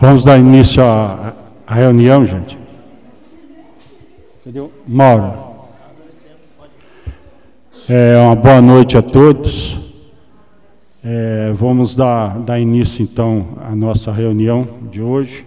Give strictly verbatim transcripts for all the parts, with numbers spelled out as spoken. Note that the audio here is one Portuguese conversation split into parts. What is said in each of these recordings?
Vamos dar início à, à reunião, gente. Entendeu? Mauro. É, uma boa noite a todos. É, vamos dar, dar início, então, à nossa reunião de hoje.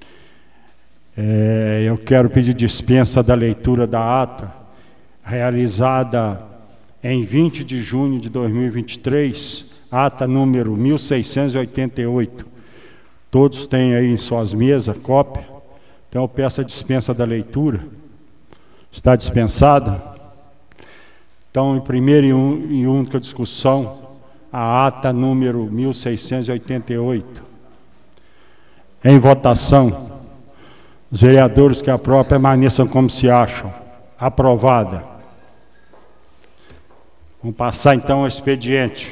É, eu quero pedir dispensa da leitura da ata, realizada em vinte de junho de dois mil e vinte e três, ata número mil seiscentos e oitenta e oito. Todos têm aí em suas mesas cópia, então eu peço a dispensa da leitura. Está dispensada? Então, em primeira e, un, e única discussão, a ata número mil seiscentos e oitenta e oito. Em votação, os vereadores que aprovam permaneçam como se acham. Aprovada. Vamos passar então ao expediente.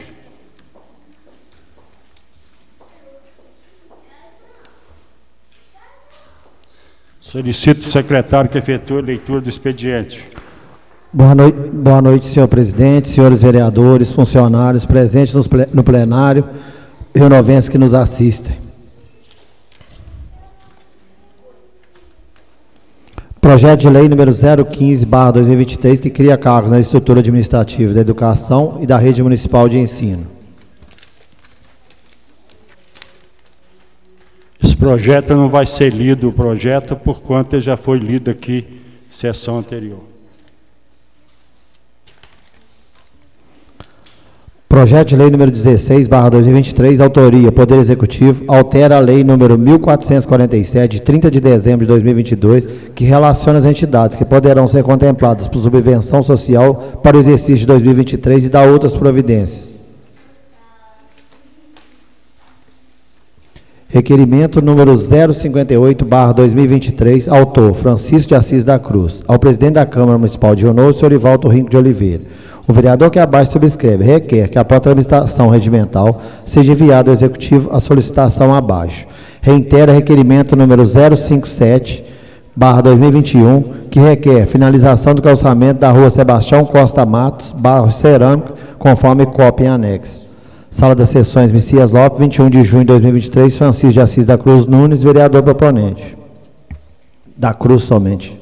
Solicito o secretário que efetue a leitura do expediente. Boa noite, boa noite, senhor presidente, senhores vereadores, funcionários presentes no plenário e renovenses que nos assistem. Projeto de lei número zero quinze barra dois mil e vinte e três, que cria cargos na estrutura administrativa da educação e da rede municipal de ensino. Esse projeto não vai ser lido, o projeto, por quanto ele já foi lido aqui, sessão anterior. Projeto de lei número dezesseis barra dois mil e vinte e três, autoria, Poder Executivo, altera a lei número mil quatrocentos e quarenta e sete, de trinta de dezembro de dois mil e vinte e dois, que relaciona as entidades que poderão ser contempladas por subvenção social para o exercício de dois mil e vinte e três e dá outras providências. Requerimento número zero cinquenta e oito barra dois mil e vinte e três, autor Francisco de Assis da Cruz, ao presidente da Câmara Municipal de Rio Novo, senhor Ivaldo Rinco de Oliveira. O vereador que abaixo subscreve requer que, após a tramitação regimental, seja enviado ao Executivo a solicitação abaixo. Reitera requerimento número zero cinquenta e sete barra dois mil e vinte e um, que requer finalização do calçamento da rua Sebastião Costa Matos, bairro Cerâmica, conforme cópia em anexo. Sala das Sessões, Messias Lopes, vinte e um de junho de dois mil e vinte e três, Francisco de Assis da Cruz Nunes, vereador proponente. Da Cruz somente.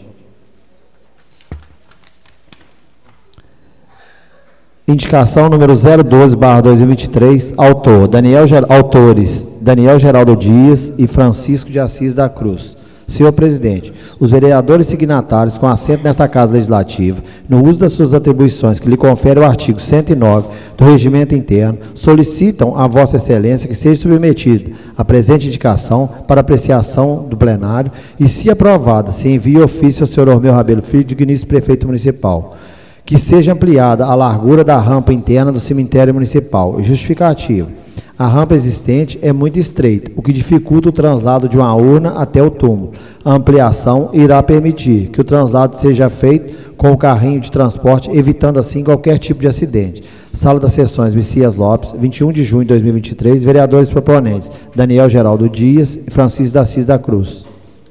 Indicação número zero doze barra dois mil e vinte e três, autor, Daniel, autores Daniel Geraldo Dias e Francisco de Assis da Cruz. Senhor presidente, os vereadores signatários com assento nesta Casa Legislativa, no uso das suas atribuições que lhe confere o artigo cento e nove do Regimento Interno, solicitam a Vossa Excelência que seja submetida a presente indicação para apreciação do plenário e, se aprovada, se envie ofício ao senhor Ormeu Rabelo Filho, digníssimo prefeito municipal. Que seja ampliada a largura da rampa interna do cemitério municipal. Justificativo. A rampa existente é muito estreita, o que dificulta o translado de uma urna até o túmulo. A ampliação irá permitir que o translado seja feito com o carrinho de transporte, evitando assim qualquer tipo de acidente. Sala das Sessões, Messias Lopes, vinte e um de junho de dois mil e vinte e três, vereadores proponentes, Daniel Geraldo Dias e Francisco de Assis da Cruz.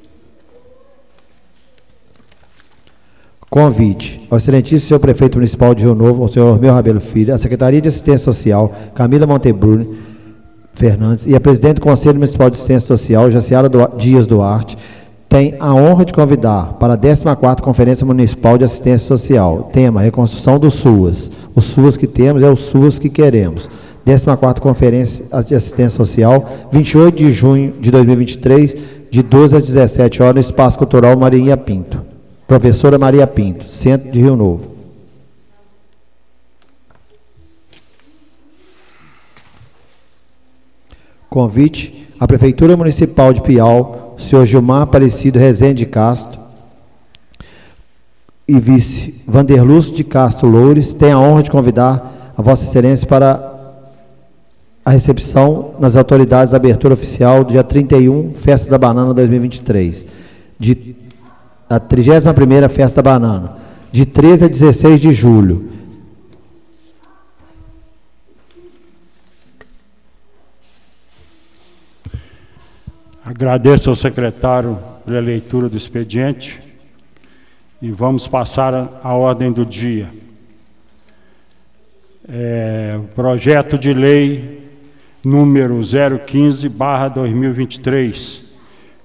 Convite ao excelentíssimo senhor prefeito municipal de Rio Novo, ao senhor Ormeu Rabelo Filho, a Secretaria de Assistência Social, Camila Montebruni Fernandes, e a presidente do Conselho Municipal de Assistência Social, Jaciara Dias Duarte, tem a honra de convidar para a décima quarta Conferência Municipal de Assistência Social. Tema, reconstrução do SUAS. O SUAS que temos é o SUAS que queremos. décima quarta Conferência de Assistência Social, vinte e oito de junho de dois mil e vinte e três, de doze às dezessete horas, no Espaço Cultural Maria Pinto. Professora Maria Pinto, Centro de Rio Novo. Convite à Prefeitura Municipal de Piau, senhor Gilmar Aparecido Rezende de Castro e vice Vanderluz de Castro Loures, tem a honra de convidar a Vossa Excelência para a recepção nas autoridades da abertura oficial do dia trinta e um, Festa da Banana dois mil e vinte e três, de a trigésima primeira Festa da Banana, de treze a dezesseis de julho. Agradeço ao secretário pela leitura do expediente e vamos passar à ordem do dia. É, o projeto de lei número zero quinze barra dois mil e vinte e três,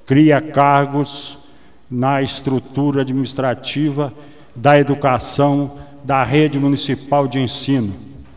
cria cargos na estrutura administrativa da educação da rede municipal de ensino.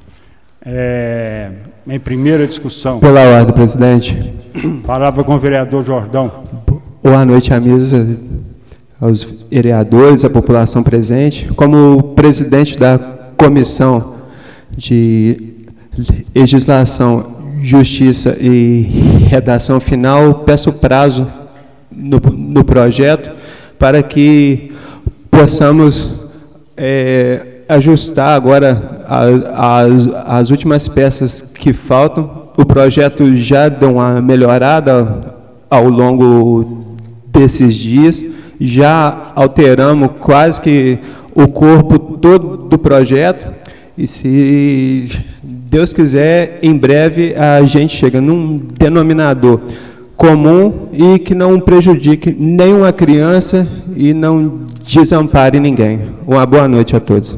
É, em primeira discussão. Pela ordem, presidente. Palavra com o vereador Jordão. Boa noite à mesa, aos vereadores, à população presente. Como presidente da Comissão de Legislação, Justiça e Redação Final, peço prazo no, no projeto para que possamos é, ajustar agora as, as últimas peças que faltam. O projeto já deu uma melhorada ao longo desses dias, já alteramos quase que o corpo todo do projeto, e se Deus quiser, em breve a gente chega num denominador comum e que não prejudique nenhuma criança e não desampare ninguém. Uma boa noite a todos.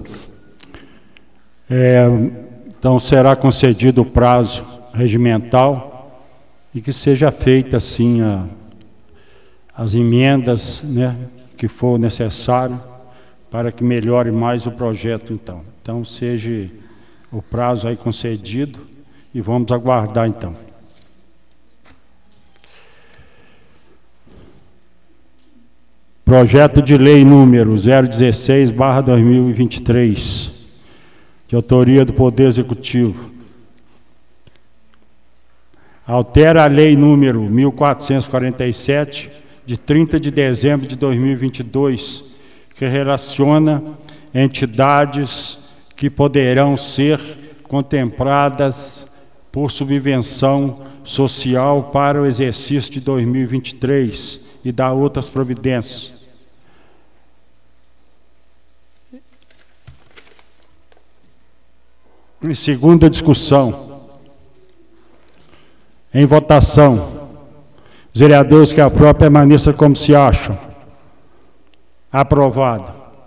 É, então será concedido o prazo regimental e que seja feita assim a, as emendas, né, que for necessário para que melhore mais o projeto. Então, então seja o prazo aí concedido e vamos aguardar então. Projeto de lei número zero dezesseis barra dois mil e vinte e três, de autoria do Poder Executivo. Altera a lei número mil quatrocentos e quarenta e sete, de trinta de dezembro de dois mil e vinte e dois, que relaciona entidades que poderão ser contempladas por subvenção social para o exercício de dois mil e vinte e três e dá outras providências. Em segunda discussão, em votação, os vereadores que aprovam permaneçam como se acham. Aprovado.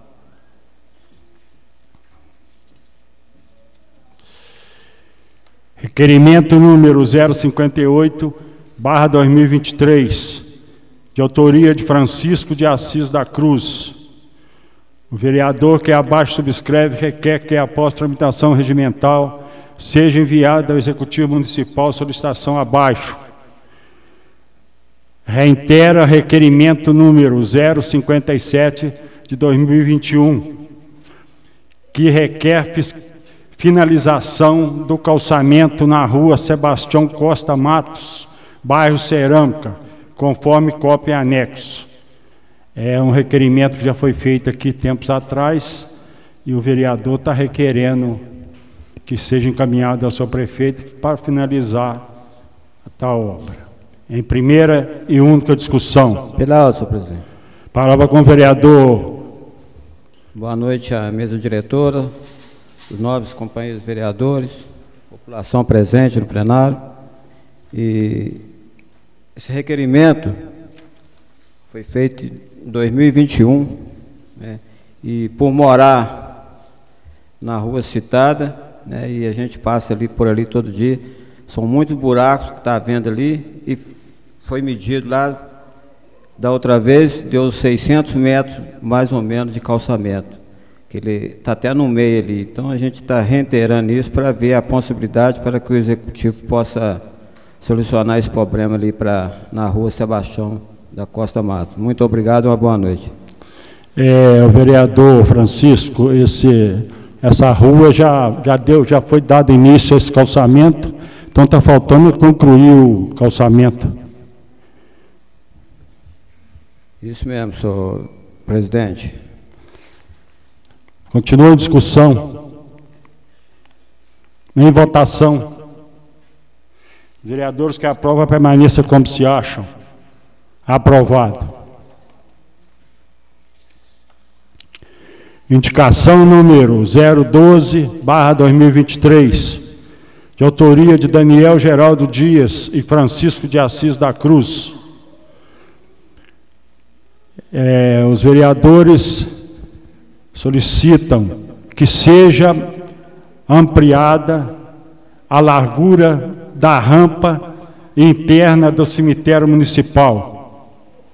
Requerimento número zero cinquenta e oito barra dois mil e vinte e três, de autoria de Francisco de Assis da Cruz. O vereador que abaixo subscreve requer que, após tramitação regimental, seja enviada ao Executivo Municipal solicitação abaixo. Reitera requerimento número zero cinquenta e sete de dois mil e vinte e um, que requer finalização do calçamento na rua Sebastião Costa Matos, bairro Cerâmica, conforme cópia em anexo. É um requerimento que já foi feito aqui tempos atrás e o vereador está requerendo que seja encaminhado ao seu prefeito para finalizar a tal obra. Em primeira e única discussão. Pela ordem, senhor presidente. Palavra com o vereador. Boa noite à mesa diretora, os nobres companheiros vereadores, população presente no plenário. E esse requerimento foi feito em dois mil e vinte e um, né, e por morar na rua citada, né, e a gente passa ali por ali todo dia, são muitos buracos que está havendo ali, e foi medido lá da outra vez, deu seiscentos metros mais ou menos de calçamento, que ele está até no meio ali. Então a gente está reiterando isso para ver a possibilidade para que o Executivo possa solucionar esse problema ali pra, na rua Sebastião da Costa Matos. Muito obrigado e uma boa noite. É, o vereador Francisco, esse, essa rua já, já, deu, já foi dado início a esse calçamento, então está faltando concluir o calçamento. Isso mesmo, senhor presidente. Continua a discussão. Em votação. Vereadores que aprovam, permaneçam como se acham. Aprovado. Indicação número zero doze barra dois mil e vinte e três, de autoria de Daniel Geraldo Dias e Francisco de Assis da Cruz. É, os vereadores solicitam que seja ampliada a largura da rampa interna do cemitério municipal.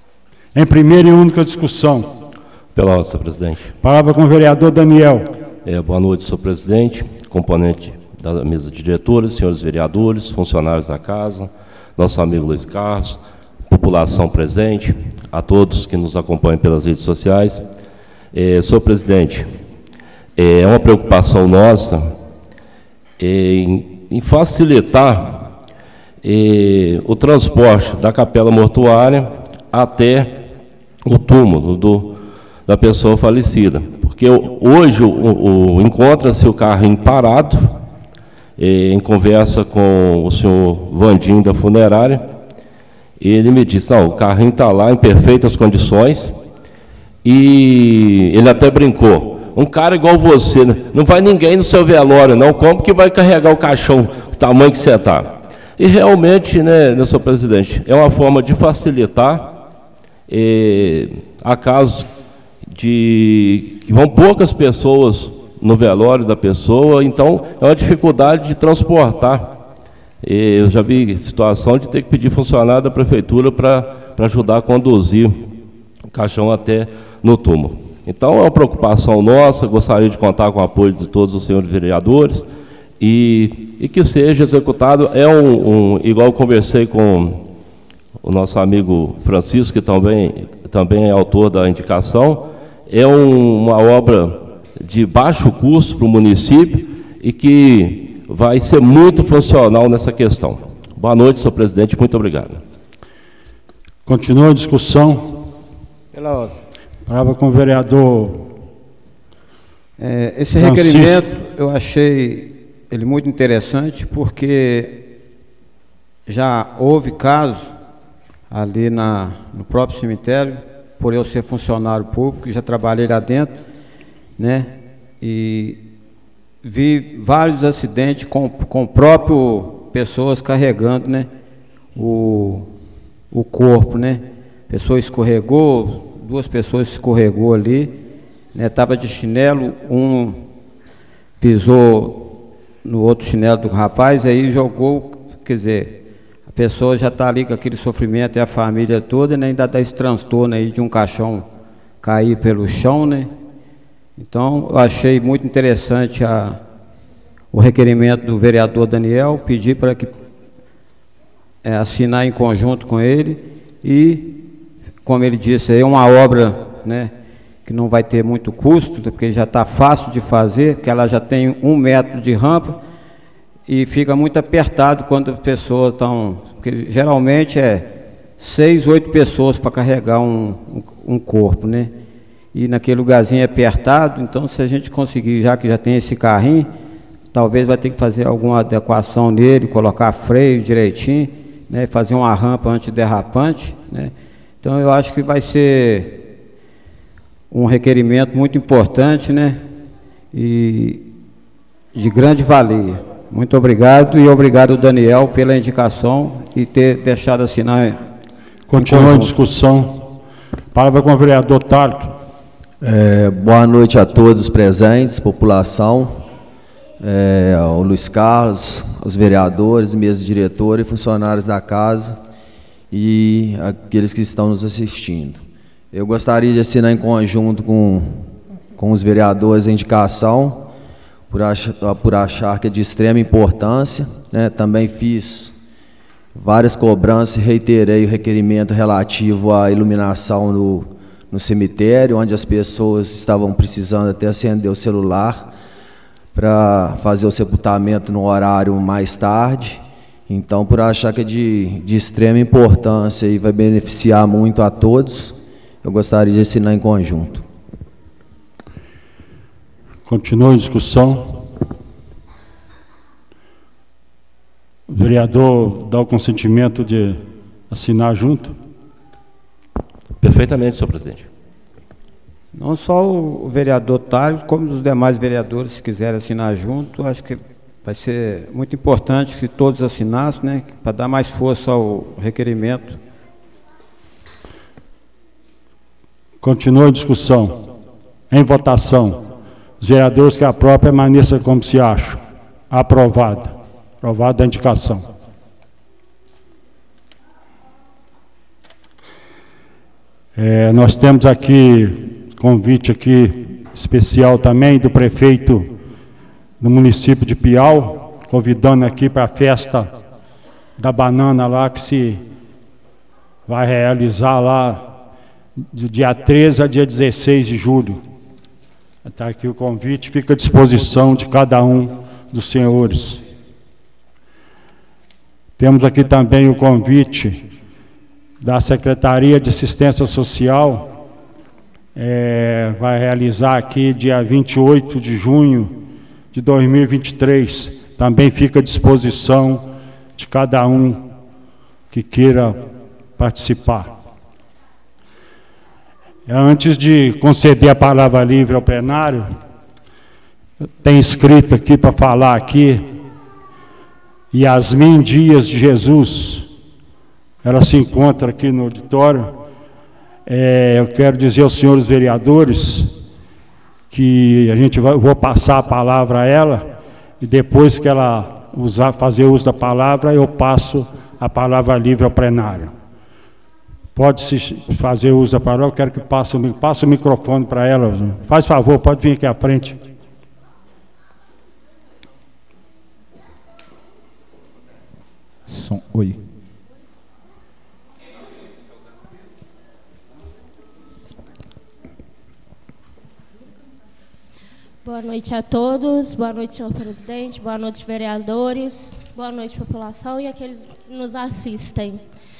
Em primeira e única discussão. Pela ordem, senhor presidente. Palavra com o vereador Daniel. É, boa noite, senhor presidente, componente da mesa de diretores, senhores vereadores, funcionários da casa, nosso amigo Luiz Carlos, população presente, a todos que nos acompanham pelas redes sociais. É, senhor presidente, é uma preocupação nossa em, em facilitar é, o transporte da capela mortuária até o túmulo do, da pessoa falecida. Porque hoje o, o, encontra-se o carrinho parado, é, em conversa com o senhor Vandim da funerária, ele me disse, não, o carrinho está lá em perfeitas condições, e ele até brincou, um cara igual você, né? Não vai ninguém no seu velório, não, como que vai carregar o caixão do tamanho que você está? E realmente, né, senhor presidente, é uma forma de facilitar, é, há casos de que vão poucas pessoas no velório da pessoa, então é uma dificuldade de transportar. Eu já vi situação de ter que pedir funcionário da prefeitura para ajudar a conduzir o caixão até no túmulo. Então é uma preocupação nossa, gostaria de contar com o apoio de todos os senhores vereadores e, e que seja executado. É um, um, igual eu conversei com o nosso amigo Francisco, que também, também é autor da indicação, é um, uma obra de baixo custo para o município e que vai ser muito funcional nessa questão. Boa noite, senhor presidente, muito obrigado. Continua a discussão. Pela ordem. Palavra com o vereador. É, esse Francisco. requerimento eu achei ele muito interessante, porque já houve casos ali na, no próprio cemitério, por eu ser funcionário público, já trabalhei lá dentro, né? E vi vários acidentes com com próprio pessoas carregando, né, o, o corpo, né? Pessoa escorregou, duas pessoas escorregou ali, né? Tava de chinelo, um pisou no outro chinelo do rapaz, aí jogou, quer dizer, a pessoa já está ali com aquele sofrimento, e a família toda, né? Ainda dá esse transtorno aí de um caixão cair pelo chão, né? Então, eu achei muito interessante a, o requerimento do vereador Daniel, pedir para que é, assinar em conjunto com ele e, como ele disse, é uma obra, né, que não vai ter muito custo, porque já está fácil de fazer, porque ela já tem um metro de rampa e fica muito apertado quando as pessoas estão, porque geralmente é seis, oito pessoas para carregar um, um, um corpo, né? E naquele lugarzinho apertado, então se a gente conseguir, já que já tem esse carrinho, talvez vai ter que fazer alguma adequação nele, colocar freio direitinho, né, fazer uma rampa antiderrapante, né? Então eu acho que vai ser um requerimento muito importante, né, e de grande valia. Muito obrigado e obrigado, Daniel, pela indicação e ter deixado assinar. Continua a discussão. Palavra com o vereador Tarco. É, boa noite a todos presentes, população, é, ao Luiz Carlos, aos vereadores, mesa diretora e funcionários da casa e aqueles que estão nos assistindo. Eu gostaria de assinar em conjunto com, com os vereadores a indicação, por achar, por achar que é de extrema importância, né? Também fiz várias cobranças e reiterei o requerimento relativo à iluminação no no cemitério, onde as pessoas estavam precisando até acender o celular para fazer o sepultamento no horário mais tarde. Então, por achar que é de, de extrema importância e vai beneficiar muito a todos, eu gostaria de assinar em conjunto. Continua a discussão. O vereador dá o consentimento de assinar junto? Perfeitamente, senhor presidente. Não só o vereador Tário, como os demais vereadores, se quiserem assinar junto, acho que vai ser muito importante que todos assinassem, né, para dar mais força ao requerimento. Continua a discussão. Em votação. Os vereadores que aprovam permaneçam como se acham. Aprovada. Aprovada a indicação. É, nós temos aqui convite aqui especial também do prefeito do município de Piau, convidando aqui para a festa da banana lá, que se vai realizar lá do dia treze a dia dezesseis de julho. Está aqui o convite, fica à disposição de cada um dos senhores. Temos aqui também o convite da Secretaria de Assistência Social, é, vai realizar aqui dia vinte e oito de junho de dois mil e vinte e três. Também fica à disposição de cada um que queira participar. Antes de conceder a palavra livre ao plenário, tem escrito aqui para falar aqui, Yasmin Dias de Jesus, ela se encontra aqui no auditório. É, eu quero dizer aos senhores vereadores que a gente vai, vou passar a palavra a ela, e depois que ela usar, fazer uso da palavra, eu passo a palavra livre ao plenário. Pode-se fazer uso da palavra, eu quero que passe, passe o microfone para ela. Faz favor, pode vir aqui à frente. Som, oi. Boa noite a todos, boa noite, senhor presidente, boa noite, vereadores, boa noite, população e aqueles que nos assistem.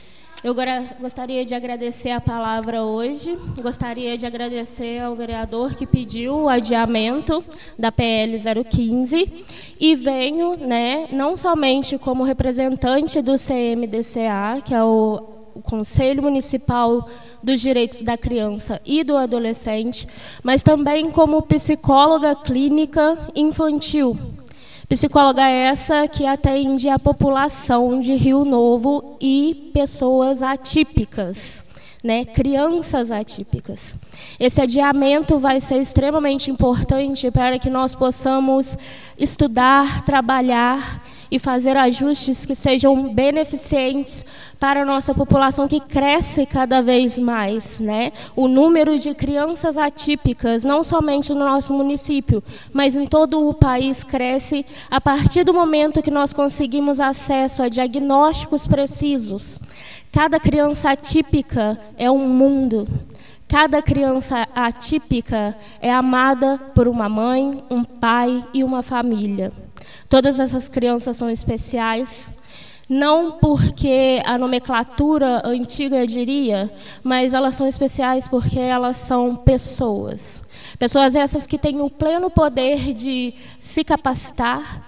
Eu gostaria de agradecer a palavra hoje, gostaria de agradecer ao vereador que pediu o adiamento da P L zero quinze e venho, né, não somente como representante do C M D C A, que é o, o Conselho Municipal dos Direitos da Criança e do Adolescente, mas também como psicóloga clínica infantil. Psicóloga essa que atende a população de Rio Novo e pessoas atípicas, né, crianças atípicas. Esse adiamento vai ser extremamente importante para que nós possamos estudar, trabalhar e fazer ajustes que sejam beneficentes para a nossa população, que cresce cada vez mais, né? O número de crianças atípicas, não somente no nosso município, mas em todo o país, cresce a partir do momento que nós conseguimos acesso a diagnósticos precisos. Cada criança atípica é um mundo. Cada criança atípica é amada por uma mãe, um pai e uma família. Todas essas crianças são especiais, não porque a nomenclatura antiga diria, mas elas são especiais porque elas são pessoas. Pessoas essas que têm o pleno poder de se capacitar,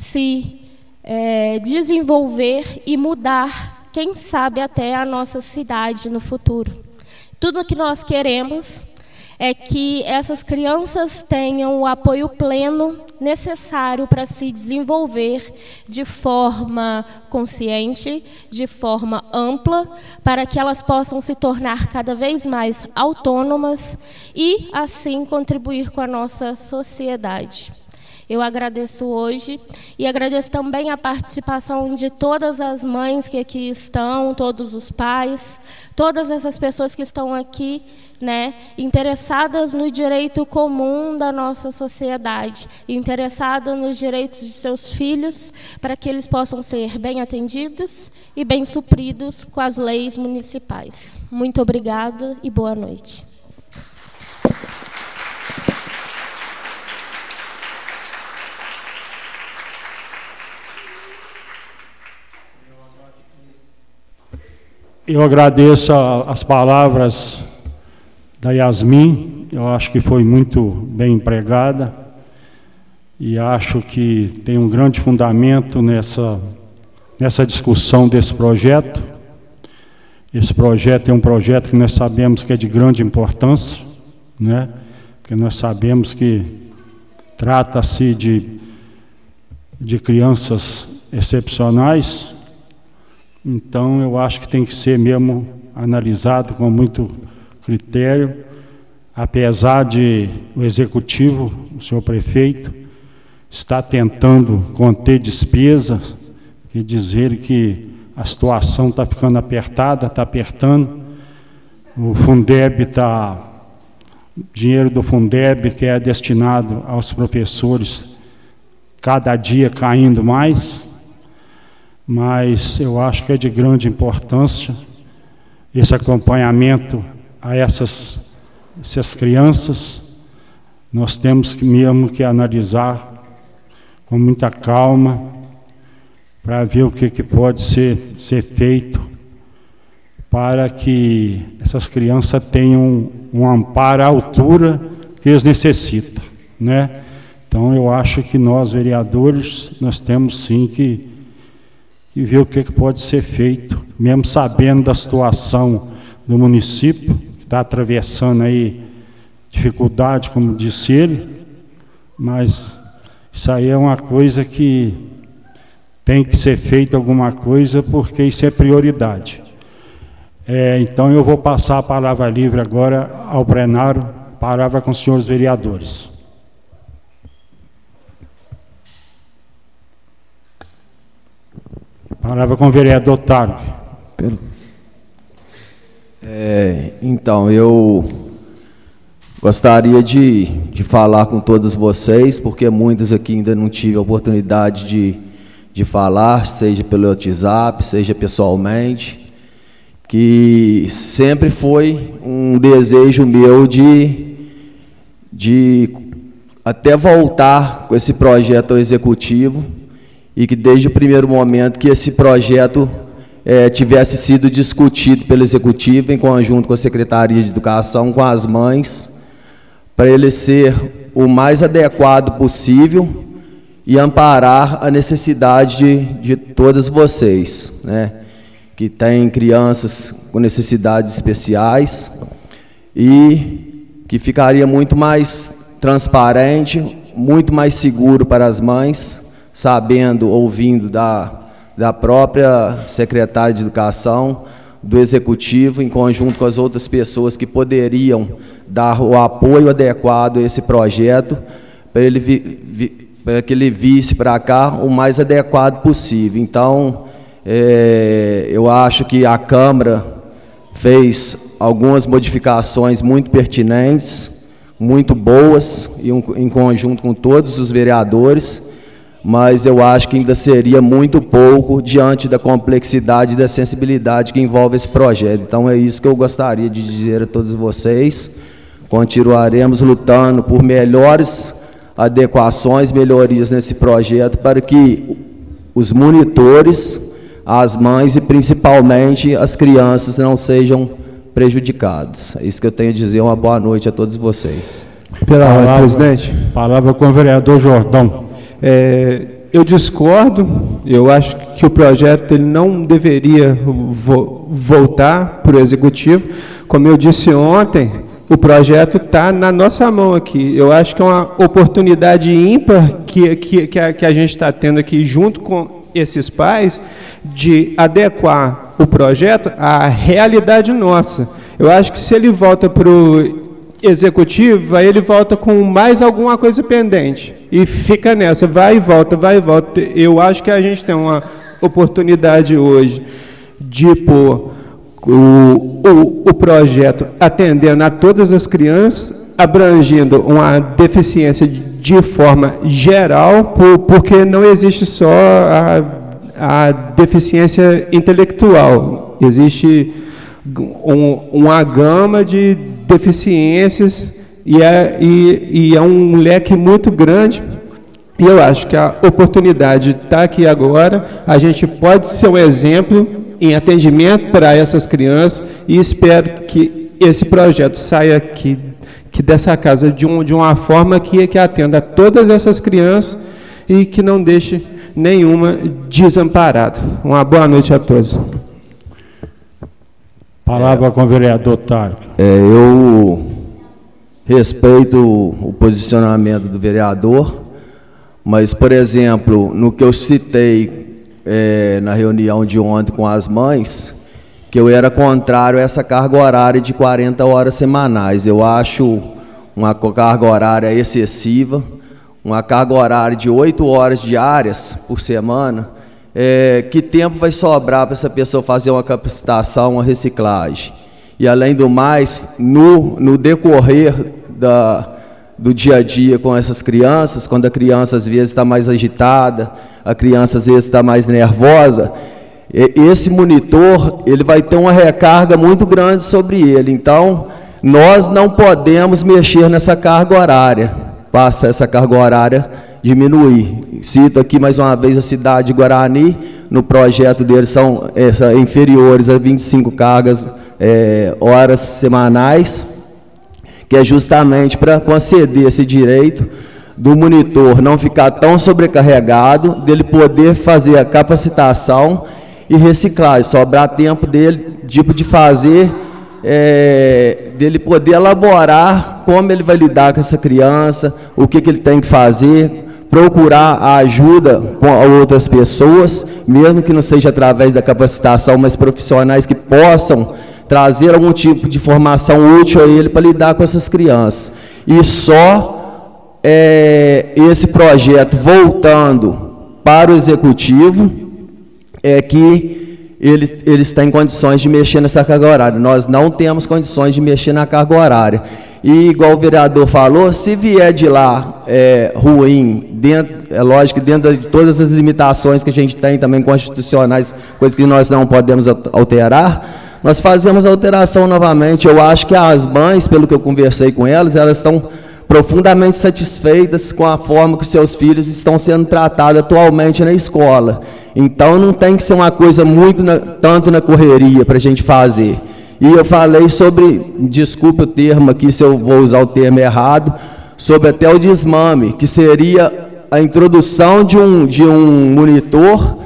se é, desenvolver e mudar, quem sabe até a nossa cidade no futuro. Tudo o que nós queremos é que essas crianças tenham o apoio pleno necessário para se desenvolver de forma consciente, de forma ampla, para que elas possam se tornar cada vez mais autônomas e, assim, contribuir com a nossa sociedade. Eu agradeço hoje e agradeço também a participação de todas as mães que aqui estão, todos os pais, todas essas pessoas que estão aqui, né, interessadas no direito comum da nossa sociedade, interessadas nos direitos de seus filhos, para que eles possam ser bem atendidos e bem supridos com as leis municipais. Muito obrigada e boa noite. Eu agradeço a, as palavras da Yasmin, eu acho que foi muito bem empregada e acho que tem um grande fundamento nessa, nessa discussão desse projeto. Esse projeto é um projeto que nós sabemos que é de grande importância, né? Porque nós sabemos que trata-se de, de crianças excepcionais. Então, eu acho que tem que ser mesmo analisado com muito critério, apesar de o executivo, o senhor prefeito, está tentando conter despesas e dizer que a situação está ficando apertada, está apertando, O Fundeb está, dinheiro do Fundeb que é destinado aos professores, cada dia caindo mais, mas eu acho que é de grande importância esse acompanhamento a essas, essas crianças. Nós temos que mesmo que analisar com muita calma para ver o que, que pode ser, ser feito para que essas crianças tenham um amparo à altura que eles necessitam, né? Então eu acho que nós, vereadores, nós temos sim que, que ver o que, que pode ser feito, mesmo sabendo da situação do município, que está atravessando aí dificuldade, como disse ele, mas isso aí é uma coisa que tem que ser feita alguma coisa, porque isso é prioridade. É, então eu vou passar a palavra livre agora ao plenário, palavra com os senhores vereadores. Palavra com o vereador Targo. É, então, eu gostaria de, de falar com todos vocês, porque muitos aqui ainda não tive a oportunidade de, de falar, seja pelo WhatsApp, seja pessoalmente, que sempre foi um desejo meu de, de até voltar com esse projeto ao executivo, e que desde o primeiro momento que esse projeto é, tivesse sido discutido pelo executivo em conjunto com a Secretaria de Educação, com as mães, para ele ser o mais adequado possível e amparar a necessidade de, de todas vocês, né, que têm crianças com necessidades especiais, e que ficaria muito mais transparente, muito mais seguro para as mães, sabendo, ouvindo da, da própria secretária de Educação, do Executivo, em conjunto com as outras pessoas que poderiam dar o apoio adequado a esse projeto, para, ele vi, vi, para que ele visse para cá o mais adequado possível. Então, é, eu acho que a Câmara fez algumas modificações muito pertinentes, muito boas, e um, em conjunto com todos os vereadores, mas eu acho que ainda seria muito pouco diante da complexidade e da sensibilidade que envolve esse projeto. Então é isso que eu gostaria de dizer a todos vocês. Continuaremos lutando por melhores adequações, melhorias nesse projeto, para que os monitores, as mães e principalmente as crianças não sejam prejudicados. É isso que eu tenho a dizer. Uma boa noite a todos vocês. Pela Palavra, presidente. Palavra com o vereador Jordão. É, eu discordo, eu acho que o projeto ele não deveria vo voltar para o Executivo. Como eu disse ontem, o projeto está na nossa mão aqui. Eu acho que é uma oportunidade ímpar que, que, que, a, que a gente está tendo aqui, junto com esses pais, de adequar o projeto à realidade nossa. Eu acho que se ele volta para o Executivo, aí ele volta com mais alguma coisa pendente e fica nessa, vai e volta, vai e volta. Eu acho que a gente tem uma oportunidade hoje de pôr o, o, o projeto atendendo a todas as crianças, abrangindo uma deficiência de, de forma geral, por, porque não existe só a, a deficiência intelectual, existe um, uma gama de deficiências, e é, e, e é um leque muito grande, e eu acho que a oportunidade está aqui agora. A gente pode ser um exemplo em atendimento para essas crianças, e espero que esse projeto saia aqui, que dessa casa de, um, de uma forma que, que atenda a todas essas crianças e que não deixe nenhuma desamparada. Uma boa noite a todos. Palavra é, com o vereador Targo. É, eu respeito o posicionamento do vereador, mas, por exemplo, no que eu citei é, na reunião de ontem com as mães, que eu era contrário a essa carga horária de quarenta horas semanais. Eu acho uma carga horária excessiva, uma carga horária de oito horas diárias por semana. É, que tempo vai sobrar para essa pessoa fazer uma capacitação, uma reciclagem? E, além do mais, no, no decorrer da, do dia a dia com essas crianças, quando a criança às vezes está mais agitada, a criança às vezes está mais nervosa, esse monitor ele vai ter uma recarga muito grande sobre ele. Então, nós não podemos mexer nessa carga horária, passa essa carga horária diminuir. Cito aqui mais uma vez a cidade de Guarani, no projeto deles são essa, inferiores a vinte e cinco cargas é, horas semanais, que é justamente para conceder esse direito do monitor não ficar tão sobrecarregado, dele poder fazer a capacitação e reciclagem, sobrar tempo dele, tipo de fazer, é, dele poder elaborar como ele vai lidar com essa criança, o que, que ele tem que fazer, procurar a ajuda com outras pessoas, mesmo que não seja através da capacitação, mas profissionais que possam trazer algum tipo de formação útil a ele para lidar com essas crianças. E só é, esse projeto voltando para o executivo é que ele, ele está em condições de mexer nessa carga horária. Nós não temos condições de mexer na carga horária. E, igual o vereador falou, se vier de lá é, ruim, dentro, é lógico que dentro de todas as limitações que a gente tem, também constitucionais, coisas que nós não podemos alterar, nós fazemos a alteração novamente. Eu acho que as mães, pelo que eu conversei com elas, elas estão profundamente satisfeitas com a forma que os seus filhos estão sendo tratados atualmente na escola. Então, não tem que ser uma coisa muito, na, tanto na correria para a gente fazer. E eu falei sobre, desculpe o termo aqui se eu vou usar o termo errado, sobre até o desmame, que seria a introdução de um, de um monitor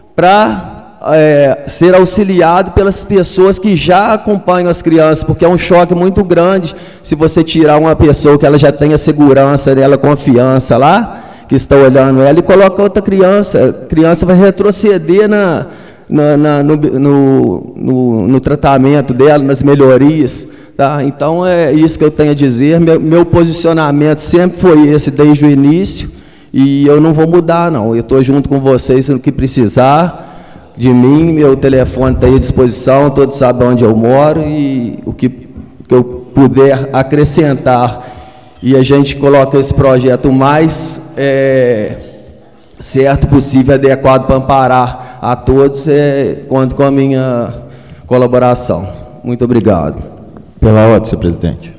para é, ser auxiliado pelas pessoas que já acompanham as crianças, porque é um choque muito grande se você tirar uma pessoa que ela já tenha segurança dela, confiança lá, que está olhando ela, e coloca outra criança, a criança vai retroceder na... Na, na, no, no, no, no tratamento dela, nas melhorias, tá? Então é isso que eu tenho a dizer. Meu, meu posicionamento sempre foi esse desde o início, e eu não vou mudar, não. Eu estou junto com vocês no que precisar de mim. Meu telefone está aí à disposição, todos sabem onde eu moro, e o que, que eu puder acrescentar, e a gente coloca esse projeto mais é, certo possível, adequado para amparar a todos, é, conto com a minha colaboração. Muito obrigado. Pela ordem, senhor presidente.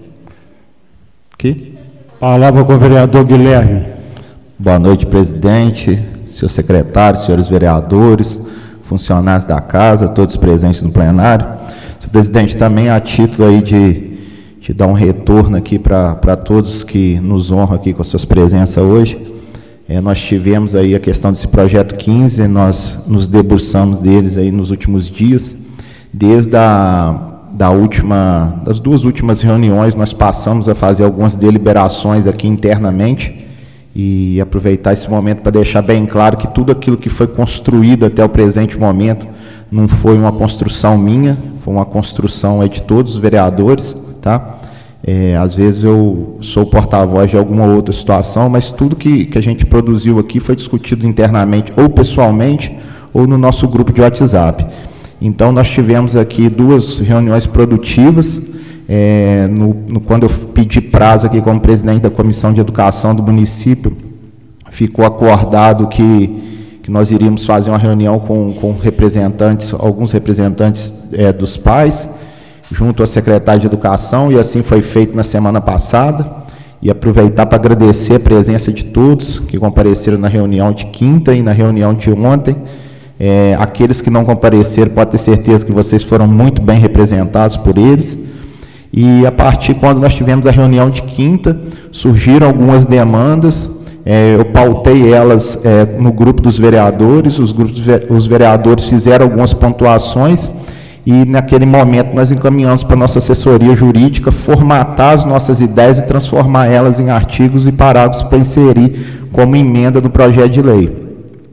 Aqui. Palavra com o vereador Guilherme. Boa noite, presidente, senhor secretário, senhores vereadores, funcionários da casa, todos presentes no plenário. Senhor presidente, também a título aí de, de dar um retorno aqui para todos que nos honram aqui com as suas presenças hoje. É, nós tivemos aí a questão desse projeto quinze, nós nos debruçamos deles aí nos últimos dias, desde a da última, das duas últimas reuniões, nós passamos a fazer algumas deliberações aqui internamente, e aproveitar esse momento para deixar bem claro que tudo aquilo que foi construído até o presente momento não foi uma construção minha, foi uma construção aí de todos os vereadores, tá? É, às vezes eu sou porta-voz de alguma outra situação, mas tudo que, que a gente produziu aqui foi discutido internamente, ou pessoalmente, ou no nosso grupo de WhatsApp. Então, nós tivemos aqui duas reuniões produtivas, é, no, no, quando eu pedi prazo aqui como presidente da Comissão de Educação do município, ficou acordado que, que nós iríamos fazer uma reunião com, com representantes, alguns representantes é, dos pais, junto à secretária de Educação, e assim foi feito na semana passada, e aproveitar para agradecer a presença de todos que compareceram na reunião de quinta e na reunião de ontem. É, aqueles que não compareceram, pode ter certeza que vocês foram muito bem representados por eles, e a partir quando nós tivemos a reunião de quinta, surgiram algumas demandas, é, eu pautei elas é, no grupo dos vereadores, os, grupos, os vereadores fizeram algumas pontuações, e naquele momento nós encaminhamos para a nossa assessoria jurídica formatar as nossas ideias e transformar elas em artigos e parágrafos para inserir como emenda no projeto de lei.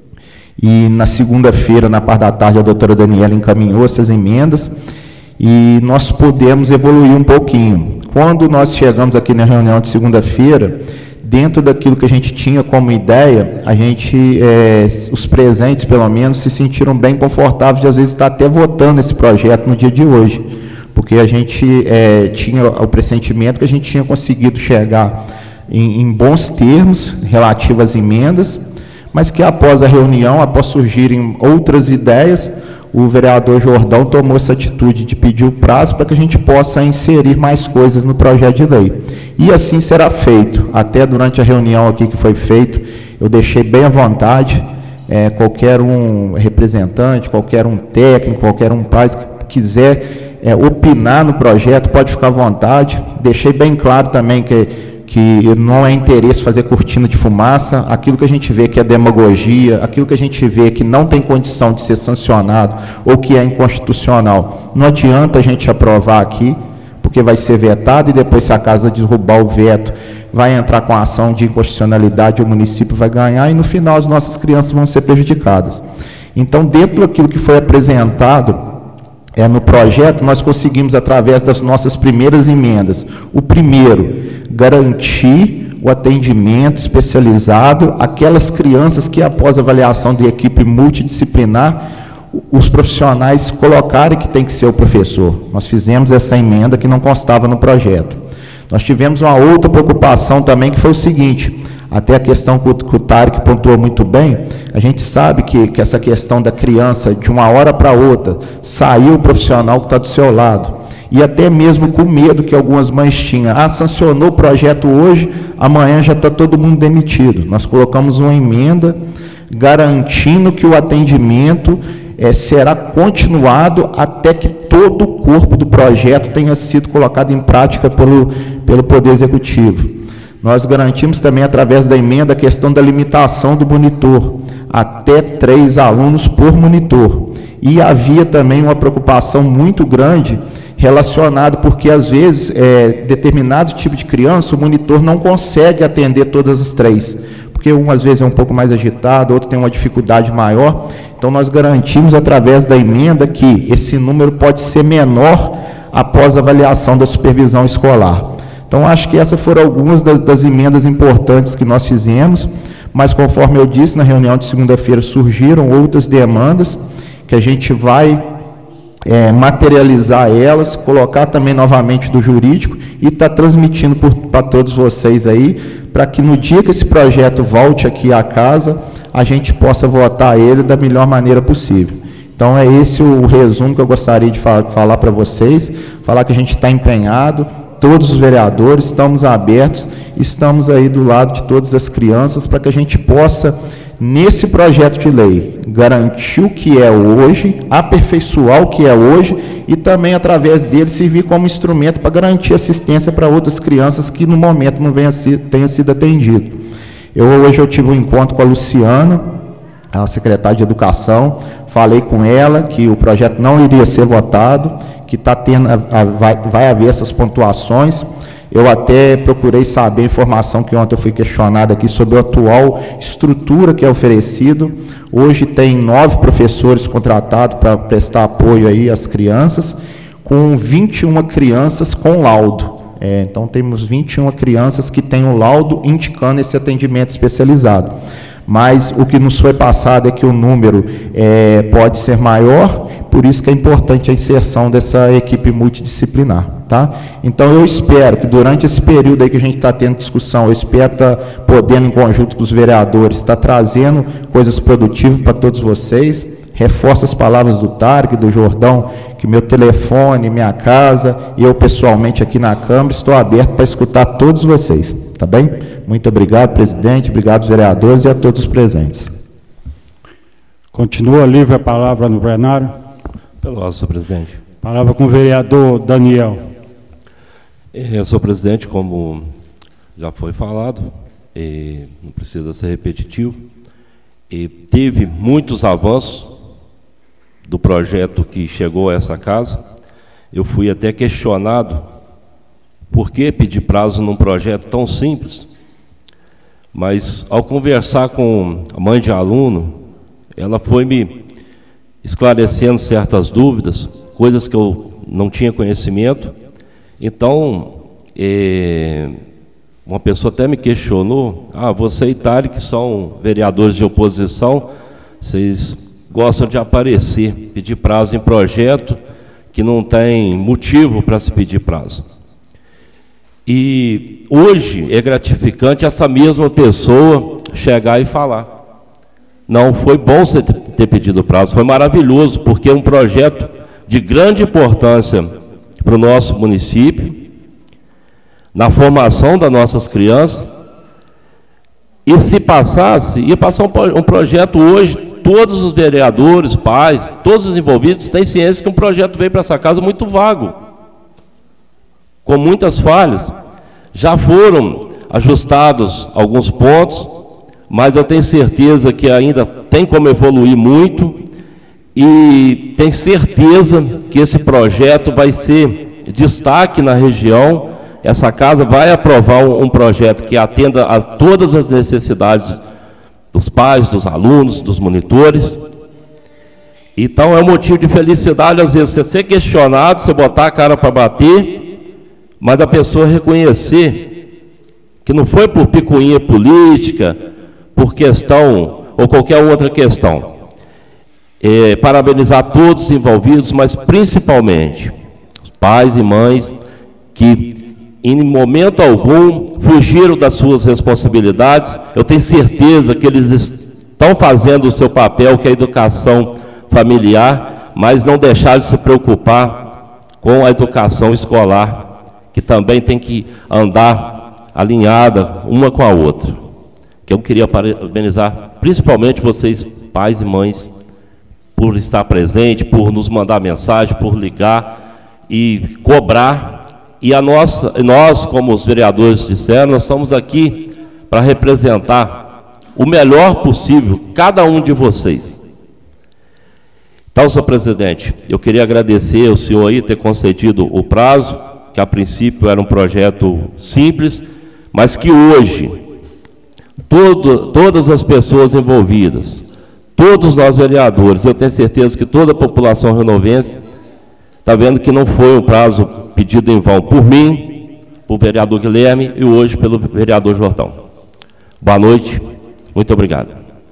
E na segunda-feira, na parte da tarde, a doutora Daniela encaminhou essas emendas e nós pudemos evoluir um pouquinho. Quando nós chegamos aqui na reunião de segunda-feira, dentro daquilo que a gente tinha como ideia, a gente, é, os presentes, pelo menos, se sentiram bem confortáveis de, às vezes, estar até votando esse projeto no dia de hoje, porque a gente é, tinha o pressentimento que a gente tinha conseguido chegar em, em bons termos relativos às emendas, mas que após a reunião, após surgirem outras ideias, o vereador Jordão tomou essa atitude de pedir o prazo para que a gente possa inserir mais coisas no projeto de lei. E assim será feito. Até durante a reunião aqui que foi feito, eu deixei bem à vontade, é, qualquer um representante, qualquer um técnico, qualquer um pai que quiser é, opinar no projeto, pode ficar à vontade. Deixei bem claro também que que não é interesse fazer cortina de fumaça, aquilo que a gente vê que é demagogia, aquilo que a gente vê que não tem condição de ser sancionado ou que é inconstitucional, não adianta a gente aprovar aqui, porque vai ser vetado e depois, se a casa derrubar o veto, vai entrar com a ação de inconstitucionalidade, o município vai ganhar e no final as nossas crianças vão ser prejudicadas. Então, dentro daquilo que foi apresentado É, no projeto, nós conseguimos, através das nossas primeiras emendas, o primeiro, garantir o atendimento especializado àquelas crianças que, após avaliação de equipe multidisciplinar, os profissionais colocarem que tem que ser o professor. Nós fizemos essa emenda que não constava no projeto. Nós tivemos uma outra preocupação também, que foi o seguinte: até a questão que o Tarek pontuou muito bem, a gente sabe que, que essa questão da criança, de uma hora para outra, saiu o profissional que está do seu lado, e até mesmo com medo que algumas mães tinham, ah, sancionou o projeto hoje, amanhã já está todo mundo demitido. Nós colocamos uma emenda garantindo que o atendimento é, será continuado até que todo o corpo do projeto tenha sido colocado em prática pelo, pelo Poder Executivo. Nós garantimos também, através da emenda, a questão da limitação do monitor, até três alunos por monitor. E havia também uma preocupação muito grande relacionada, porque, às vezes, é, determinado tipo de criança, o monitor não consegue atender todas as três, porque um, às vezes, é um pouco mais agitado, outro tem uma dificuldade maior. Então, nós garantimos, através da emenda, que esse número pode ser menor após a avaliação da supervisão escolar. Então, acho que essas foram algumas das, das emendas importantes que nós fizemos, mas, conforme eu disse, na reunião de segunda-feira surgiram outras demandas, que a gente vai é, materializar elas, colocar também novamente do jurídico e está transmitindo para todos vocês aí, para que no dia que esse projeto volte aqui à casa, a gente possa votar ele da melhor maneira possível. Então, é esse o resumo que eu gostaria de fa- falar para vocês, falar que a gente está empenhado, todos os vereadores, estamos abertos, estamos aí do lado de todas as crianças, para que a gente possa, nesse projeto de lei, garantir o que é hoje, aperfeiçoar o que é hoje, e também, através dele, servir como instrumento para garantir assistência para outras crianças que, no momento, não venha se, tenha sido atendido. Eu, hoje, eu tive um encontro com a Luciana, a secretária de Educação, falei com ela que o projeto não iria ser votado, que tá tendo, a, a, vai, vai haver essas pontuações. Eu até procurei saber a informação que ontem eu fui questionado aqui sobre a atual estrutura que é oferecido. Hoje tem nove professores contratados para prestar apoio aí às crianças, com vinte e uma crianças com laudo. É, então, temos vinte e uma crianças que têm o laudo indicando esse atendimento especializado. Mas o que nos foi passado é que o número é, pode ser maior, por isso que é importante a inserção dessa equipe multidisciplinar. Tá? Então, eu espero que durante esse período aí que a gente está tendo discussão, eu espero estar tá podendo, em conjunto com os vereadores, estar tá trazendo coisas produtivas para todos vocês. Reforço as palavras do Tarek, do Jordão, que meu telefone, minha casa, e eu pessoalmente aqui na Câmara, estou aberto para escutar todos vocês. Tá bem? Muito obrigado, presidente, obrigado aos vereadores e a todos os presentes. Continua livre a palavra no plenário. Pelo voto, senhor presidente. Palavra com o vereador Daniel. É, senhor presidente, como já foi falado, e não precisa ser repetitivo, e teve muitos avanços do projeto que chegou a essa casa. Eu fui até questionado por que pedir prazo num projeto tão simples, mas ao conversar com a mãe de aluno, ela foi me esclarecendo certas dúvidas, coisas que eu não tinha conhecimento. Então, é, uma pessoa até me questionou, ah, você e Tarek, que são vereadores de oposição, vocês gostam de aparecer, pedir prazo em projeto que não tem motivo para se pedir prazo. E hoje é gratificante essa mesma pessoa chegar e falar: não, foi bom você ter pedido prazo, foi maravilhoso, porque é um projeto de grande importância para o nosso município, na formação das nossas crianças. E se passasse, ia passar um, um projeto hoje, todos os vereadores, pais, todos os envolvidos têm ciência que um projeto veio para essa casa muito vago, com muitas falhas. Já foram ajustados alguns pontos, mas eu tenho certeza que ainda tem como evoluir muito, e tenho certeza que esse projeto vai ser destaque na região. Essa casa vai aprovar um, um projeto que atenda a todas as necessidades dos pais, dos alunos, dos monitores. Então é um motivo de felicidade, às vezes, você ser questionado, você botar a cara para bater, mas a pessoa reconhecer que não foi por picuinha política, por questão, ou qualquer outra questão. É, parabenizar todos os envolvidos, mas principalmente os pais e mães que, em momento algum, fugiram das suas responsabilidades. Eu tenho certeza que eles estão fazendo o seu papel, que é a educação familiar, mas não deixaram de se preocupar com a educação escolar, que também tem que andar alinhada uma com a outra. Que eu queria parabenizar principalmente vocês, pais e mães, por estar presente, por nos mandar mensagem, por ligar e cobrar. E a nossa, nós, como os vereadores disseram, nós estamos aqui para representar o melhor possível cada um de vocês. Então, senhor presidente, eu queria agradecer ao senhor aí ter concedido o prazo, que a princípio era um projeto simples, mas que hoje todo, todas as pessoas envolvidas, todos nós vereadores, eu tenho certeza que toda a população renovense está vendo que não foi um prazo pedido em vão por mim, por vereador Guilherme e hoje pelo vereador Jordão. Boa noite, muito obrigado.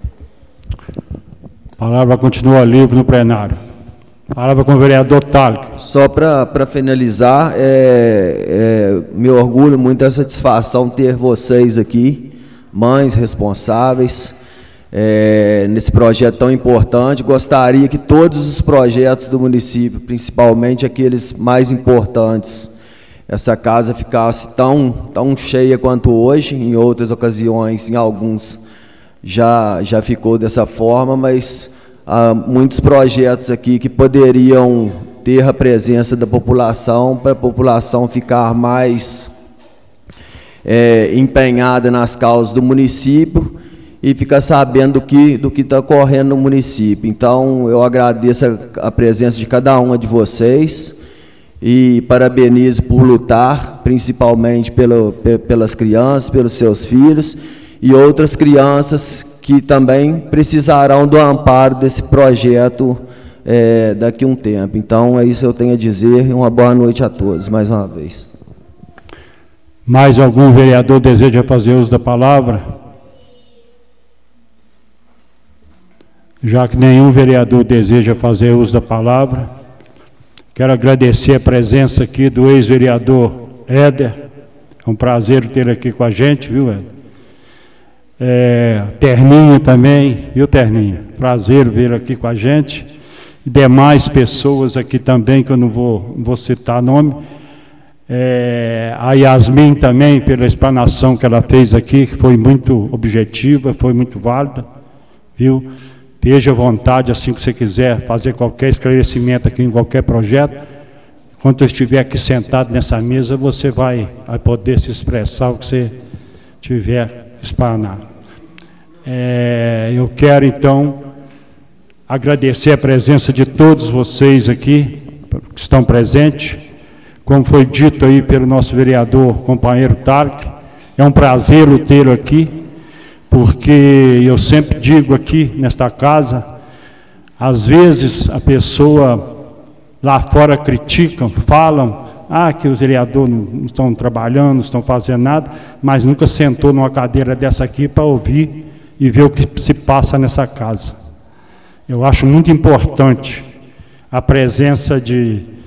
A palavra continua livre no plenário. A palavra com o vereador Talque. Só para finalizar, é, é, me orgulho, muita satisfação ter vocês aqui, mães responsáveis, É, nesse projeto tão importante. Gostaria que todos os projetos do município, principalmente aqueles mais importantes, essa casa ficasse tão, tão cheia quanto hoje. Em outras ocasiões, em alguns, já, já ficou dessa forma, mas há muitos projetos aqui que poderiam ter a presença da população, para a população ficar mais é, empenhada nas causas do município e ficar sabendo do que do que está ocorrendo no município. Então, eu agradeço a, a presença de cada uma de vocês e parabenizo por lutar, principalmente pelo, pelas crianças, pelos seus filhos e outras crianças que também precisarão do amparo desse projeto é, daqui a um tempo. Então, é isso que eu tenho a dizer e uma boa noite a todos, mais uma vez. Mais algum vereador deseja fazer uso da palavra? Já que nenhum vereador deseja fazer uso da palavra, quero agradecer a presença aqui do ex-vereador Éder. É um prazer ter aqui com a gente, viu, Éder? É, Terninha também, viu, Terninha? Prazer ver aqui com a gente. E demais pessoas aqui também, que eu não vou, não vou citar nome. É, a Yasmin também, pela explanação que ela fez aqui, que foi muito objetiva, foi muito válida, viu? Esteja à vontade, assim que você quiser fazer qualquer esclarecimento aqui em qualquer projeto. Enquanto eu estiver aqui sentado nessa mesa, você vai, vai poder se expressar o que você tiver explanado. É, eu quero, então, agradecer a presença de todos vocês aqui, que estão presentes. Como foi dito aí pelo nosso vereador, companheiro Tarque, é um prazer o tê-lo aqui, porque eu sempre digo aqui nesta casa, às vezes a pessoa lá fora criticam, falam, ah, que os vereadores não estão trabalhando, não estão fazendo nada, mas nunca sentou numa cadeira dessa aqui para ouvir e ver o que se passa nessa casa. Eu acho muito importante a presença de,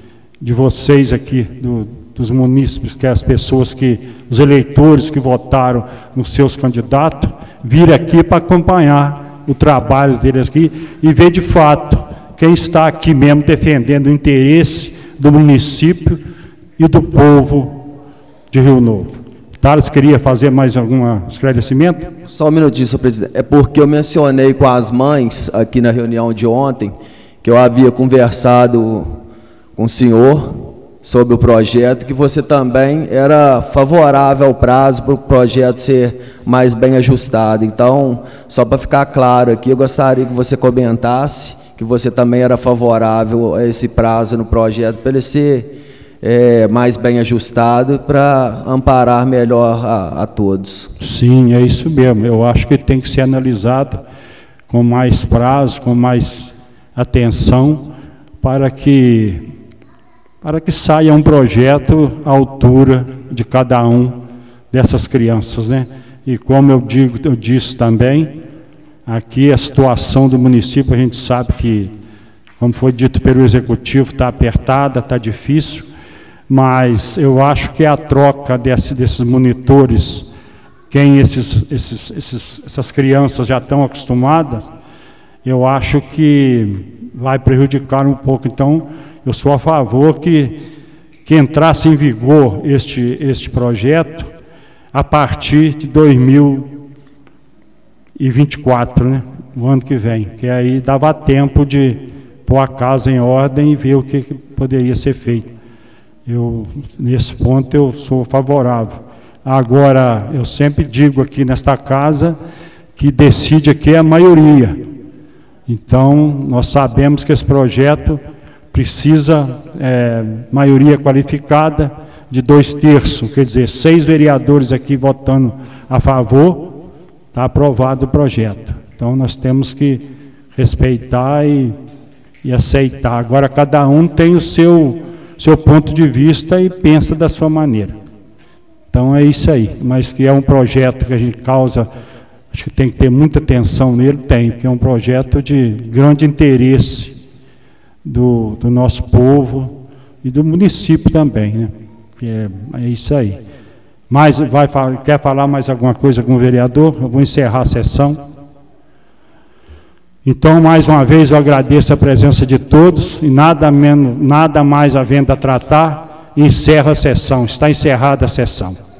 de vocês aqui, do, dos munícipes, que é as pessoas que, os eleitores que votaram nos seus candidatos, vir aqui para acompanhar o trabalho deles aqui e ver de fato quem está aqui mesmo defendendo o interesse do município e do povo de Rio Novo. Thales queria fazer mais algum esclarecimento? Só um minutinho, senhor presidente. É porque eu mencionei com as mães, aqui na reunião de ontem, que eu havia conversado com o senhor sobre o projeto, que você também era favorável ao prazo para o projeto ser mais bem ajustado. Então, só para ficar claro aqui, eu gostaria que você comentasse que você também era favorável a esse prazo no projeto, para ele ser É, mais bem ajustado, para amparar melhor a, a todos. Sim, é isso mesmo. Eu acho que tem que ser analisado com mais prazo, com mais atenção, para que, para que saia um projeto à altura de cada um dessas crianças, né? E como eu, digo, eu disse também, aqui a situação do município, a gente sabe que, como foi dito pelo Executivo, está apertada, está difícil, mas eu acho que a troca desse, desses monitores, quem esses, esses, esses, essas crianças já estão acostumadas, eu acho que vai prejudicar um pouco. Então, eu sou a favor que, que entrasse em vigor este, este projeto a partir de dois mil e vinte e quatro, né? O ano que vem, que aí dava tempo de pôr a casa em ordem e ver o que, que poderia ser feito. Eu, nesse ponto, eu sou favorável. Agora, eu sempre digo aqui nesta casa que decide aqui a maioria. Então, nós sabemos que esse projeto precisa é, maioria qualificada de dois terços, quer dizer, seis vereadores aqui votando a favor, está aprovado o projeto. Então, nós temos que respeitar e, e aceitar. Agora, cada um tem o seu... seu ponto de vista e pensa da sua maneira. Então é isso aí, mas que é um projeto que a gente causa, acho que tem que ter muita atenção nele, tem, porque é um projeto de grande interesse do, do nosso povo e do município também, né? É, é isso aí. Mas vai, quer falar mais alguma coisa com o vereador? Eu vou encerrar a sessão. Então, mais uma vez, eu agradeço a presença de todos e nada, menos, nada mais havendo a tratar, encerro a sessão. Está encerrada a sessão.